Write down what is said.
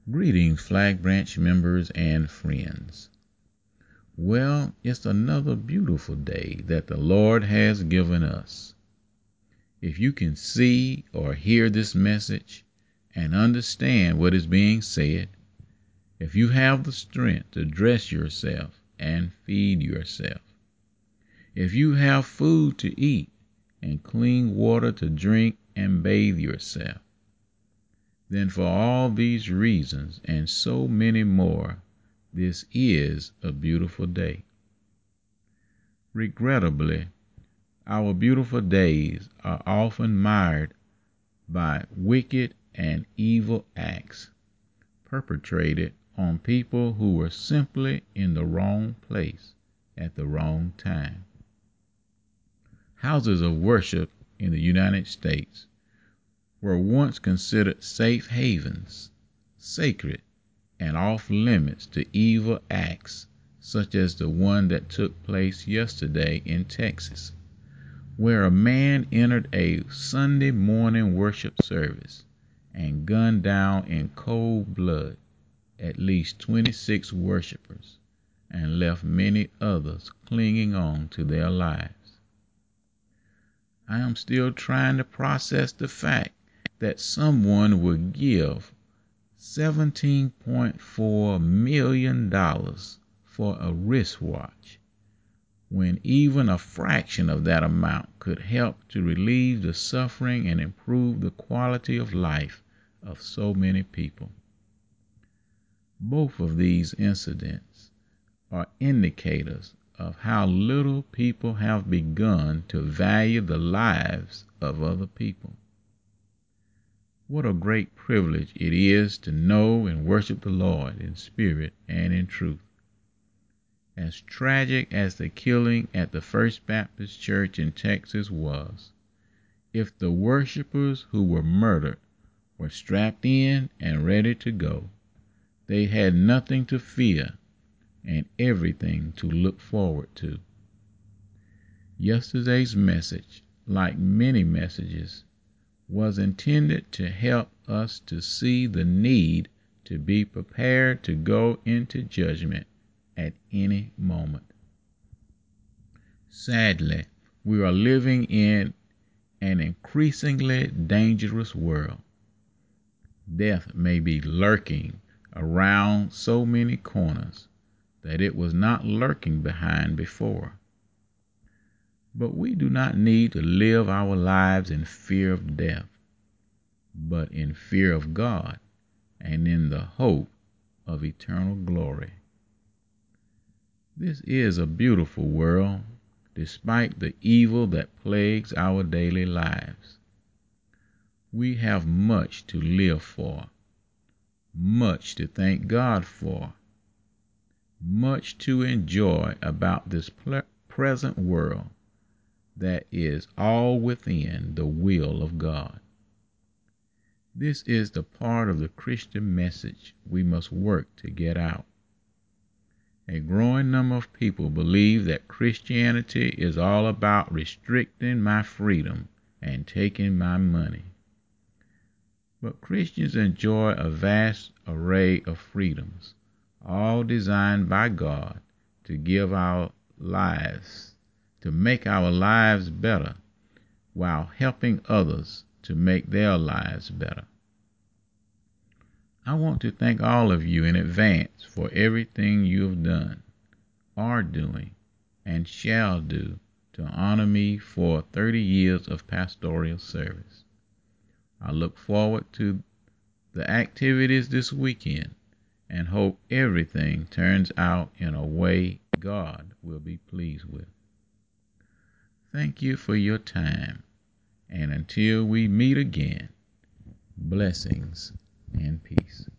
Greetings, Flag Branch members and friends. Well, it's another beautiful day that the Lord has given us. If you can see or hear this message and understand what is being said, if you have the strength to dress yourself and feed yourself, if you have food to eat and clean water to drink and bathe yourself, then for all these reasons and so many more, this is a beautiful day. Regrettably, our beautiful days are often marred by wicked and evil acts perpetrated on people who were simply in the wrong place at the wrong time. Houses of worship in the United States were once considered safe havens, sacred and off limits to evil acts such as the one that took place yesterday in Texas, where a man entered a Sunday morning worship service and gunned down in cold blood at least 26 worshipers and left many others clinging on to their lives. I am still trying to process the fact that someone would give $17.4 million for a wristwatch, when even a fraction of that amount could help to relieve the suffering and improve the quality of life of so many people. Both of these incidents are indicators of how little people have begun to value the lives of other people. What a great privilege it is to know and worship the Lord in spirit and in truth. As tragic as the killing at the First Baptist Church in Texas was, if the worshipers who were murdered were strapped in and ready to go, they had nothing to fear and everything to look forward to. Yesterday's message, like many messages, was intended to help us to see the need to be prepared to go into judgment at any moment. Sadly, we are living in an increasingly dangerous world. Death may be lurking around so many corners that it was not lurking behind before. But we do not need to live our lives in fear of death, but in fear of God and in the hope of eternal glory. This is a beautiful world, despite the evil that plagues our daily lives. We have much to live for, much to thank God for, much to enjoy about this present world that is all within the will of God. This is the part of the Christian message we must work to get out. A growing number of people believe that Christianity is all about restricting my freedom and taking my money. But Christians enjoy a vast array of freedoms, all designed by God to make our lives better, while helping others to make their lives better. I want to thank all of you in advance for everything you have done, are doing, and shall do to honor me for 30 years of pastoral service. I look forward to the activities this weekend and hope everything turns out in a way God will be pleased with. Thank you for your time, and until we meet again, blessings and peace.